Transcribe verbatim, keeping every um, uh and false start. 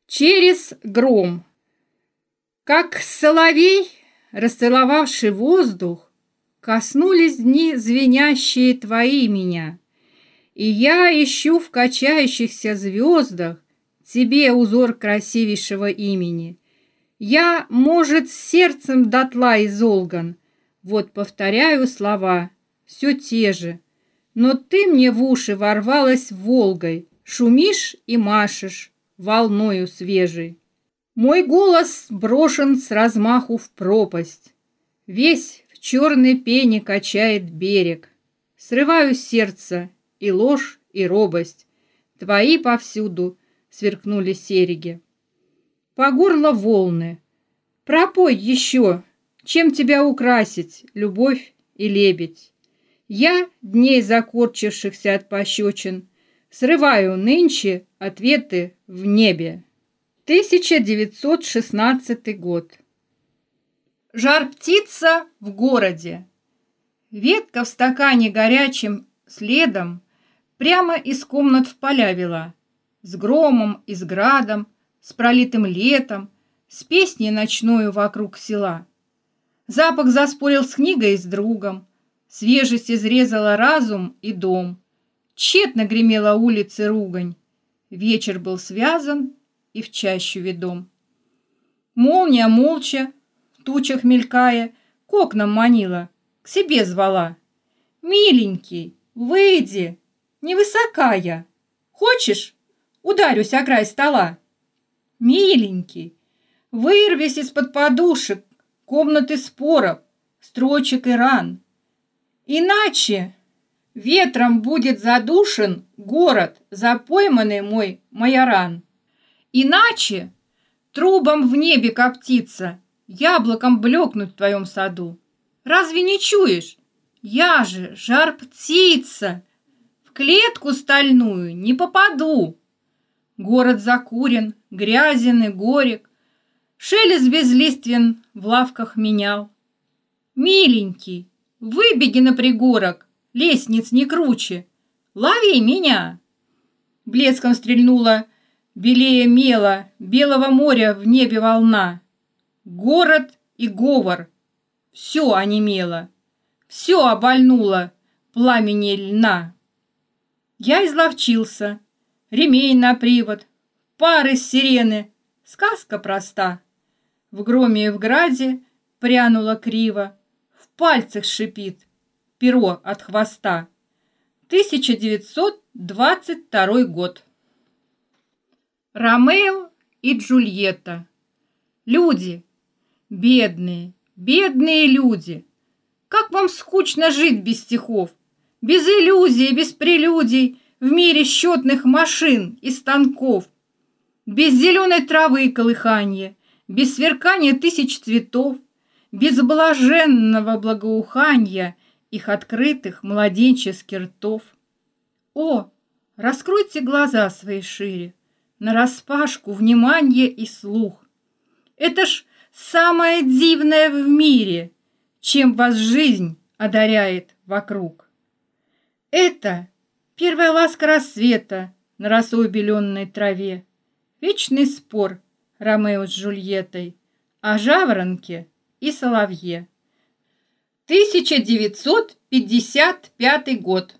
Через гром. Как соловей, расцеловавший воздух, коснулись дни звенящие твои меня, и я ищу в качающихся звездах тебе узор красивейшего имени. Я, может, сердцем дотла изолган, вот повторяю слова, все те же, но ты мне в уши ворвалась Волгой, шумишь и машешь волною свежей. Мой голос брошен с размаху в пропасть, весь в черной пене качает берег. Срываю сердце и ложь, и робость, твои повсюду сверкнули сереги. По горло волны, пропой еще, чем тебя украсить, любовь и лебедь. Я, дней закорчившихся от пощечин, срываю нынче ответы в небе. тысяча девятьсот шестнадцатый год. Жар-птица в городе. Ветка в стакане горячим следом прямо из комнат в поля вела, с громом и с градом, с пролитым летом, с песней ночною вокруг села. Запах заспорил с книгой и с другом, свежесть изрезала разум и дом. Тщетно гремела улицы ругань, вечер был связан и в чащу ведом. Молния молча, в тучах мелькая, к окнам манила, к себе звала. «Миленький, выйди, невысока я. Хочешь, ударюсь о край стола?» «Миленький, вырвись из-под подушек, комнаты споров, строчек и ран. Иначе ветром будет задушен город, запойманный мой майоран. Иначе трубом в небе коптится, яблоком блекнуть в твоем саду. Разве не чуешь? Я же жар-птица, в клетку стальную не попаду. Город закурен, грязен и горек, шелест безлиствен в лавках менял. Миленький, выбеги на пригорок, лестниц не круче, лови меня!» Блеском стрельнула белее мела, белого моря в небе волна. Город и говор, все онемело, все обольнуло пламени льна. Я изловчился, ремень на привод, пар из сирены, сказка проста. В громе и в граде прянула криво, в пальцах шипит перо от хвоста. тысяча девятьсот двадцать второй год. Ромео и Джульетта. Люди, бедные, бедные люди, как вам скучно жить без стихов, без иллюзий, без прелюдий в мире счетных машин и станков, без зеленой травы колыханья, без сверкания тысяч цветов, без блаженного благоуханья их открытых младенческих ртов. О, раскройте глаза свои шире, нараспашку внимание и слух. Это ж самое дивное в мире, чем вас жизнь одаряет вокруг. Это первая ласка рассвета на росой беленной траве, вечный спор Ромео с Джульеттой о жаворонке и соловье. тысяча девятьсот пятьдесят пятый год.